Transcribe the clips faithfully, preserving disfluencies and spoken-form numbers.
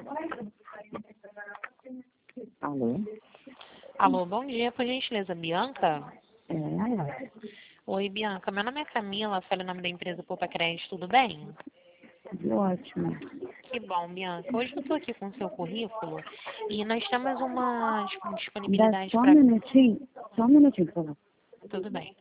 Alô? Alô, bom dia, por gentileza, Bianca? É, é. Oi, Bianca, meu nome é Camila, falo em nome da empresa Poupa Crédito, tudo bem? Tudo ótimo. Que bom, Bianca. Hoje eu estou aqui com o seu currículo e nós temos uma Me dá disponibilidade só um para... minutinho, só um minutinho, por favor. Tudo bem.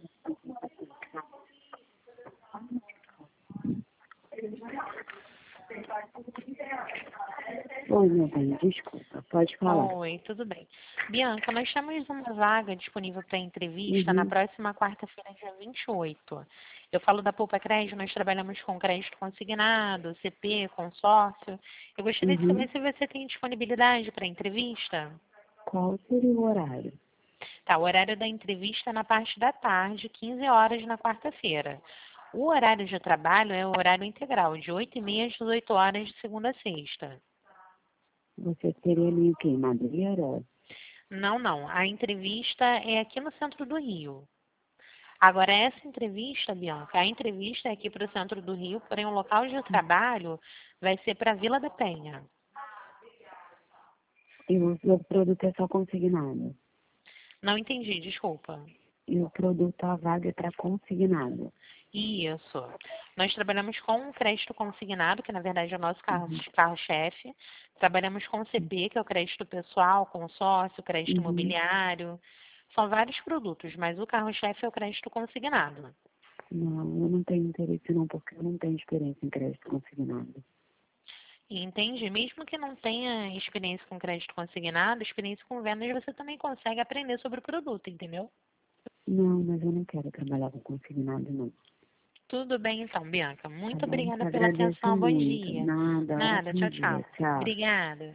Oi, meu bem, desculpa, pode falar. Oi, tudo bem. Bianca, nós temos uma vaga disponível para entrevista na Uhum, próxima quarta-feira, dia vinte e oito. Eu falo da Poupa Crédito, nós trabalhamos com crédito consignado, C P, consórcio. Eu gostaria de uhum. saber se você tem disponibilidade para entrevista. Qual seria o horário? Tá, o horário da entrevista é na parte da tarde, quinze horas na quarta-feira. O horário de trabalho é o horário integral, de oito e meia às dezoito horas de segunda a sexta. Você teria ali o quê? Em Madeira? Não, não. A entrevista é aqui no centro do Rio. Agora, essa entrevista, Bianca, a entrevista é aqui para o centro do Rio, porém o local de trabalho vai ser para Vila da Penha. E o seu produto é só consignado? Não entendi, desculpa. E o produto, a vaga é para consignado? Isso. Nós trabalhamos com crédito consignado, que na verdade é o nosso carro- Uhum, carro-chefe. Trabalhamos com C P, que é o crédito pessoal, consórcio, crédito uhum. imobiliário. São vários produtos, mas o carro-chefe é o crédito consignado. Não, eu não tenho interesse não, porque eu não tenho experiência em crédito consignado. Entende? Mesmo que não tenha experiência com crédito consignado, experiência com vendas, você também consegue aprender sobre o produto, entendeu? Não, mas eu não quero trabalhar com consignado, não. Tudo bem então, Bianca. Tá Muito bom? Te obrigada pela agradeço atenção. Bom muito. dia. Nada, Nada, ótimo tchau, tchau. dia. Tchau. Obrigada.